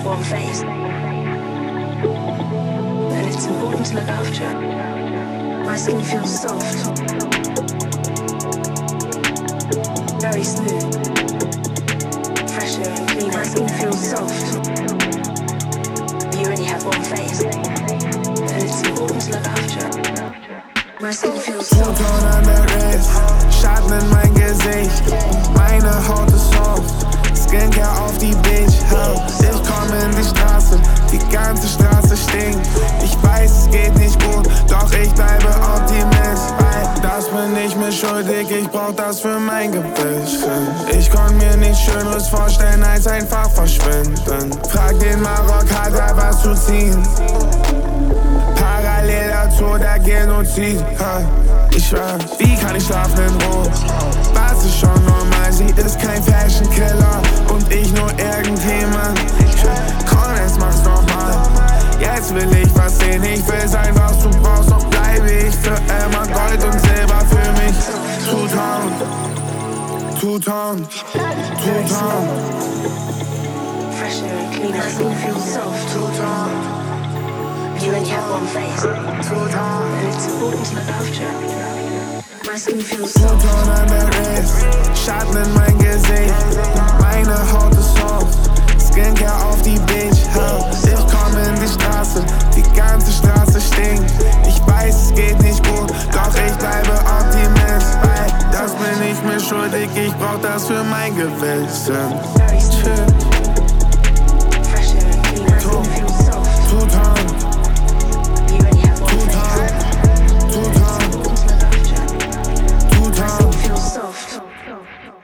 have one face, and it's important to look after. My skin feels soft, very smooth, fresher and cleaner. My skin feels soft. You only have one face, and it's important to look after. My skin feels soft. Bluton an der Wrist, Schatten in mein Gesicht. Meine Haut ist soft, Skincare auf die Beach House. Ich komm in die Straße, die ganze Straße stinkt. Ich weiß, es geht nicht gut, doch ich bleibe Optimist. Das bin ich mir schuldig, ich brauch das für mein Gewissen. Ich konnt mir nichts Schöneres vorstellen, als einfach verschwinden. Frag den Marok, hat er was zu ziehen? Parallel dazu der Genozid. Ich schwör, wie kann ich schlafen in Ruhe? Was ist schon normal, sie ist kein Fashion-Killer und ich nur irgendjemand. Komm, jetzt mach's nochmal. Jetzt will ich was sehen, ich will sein, was du brauchst, doch bleibe ich für immer Gold und Silber für mich. Two-Town, Two-Town, Two-Town. Fresher and cleaner, skin feels soft. Two-Town. You only have one face, Two-Town, and it's important to look after. My skin feels soft. Bluton an der Wrist, Schatten in mein Gesicht. Meine Haut ist soft, Skincare auf die Beach House. Ich komm in die Straße, die ganze Straße stinkt. Ich weiß, es geht nicht gut, doch ich bleibe Optimist. Das bin ich mir schuldig, ich brauch das für mein Gewissen. Very smooth, fresher and cleaner, skin feels soft. Two-Town, You only have one face, Two-Town, important to look after. My Two-Town. skin feels soft.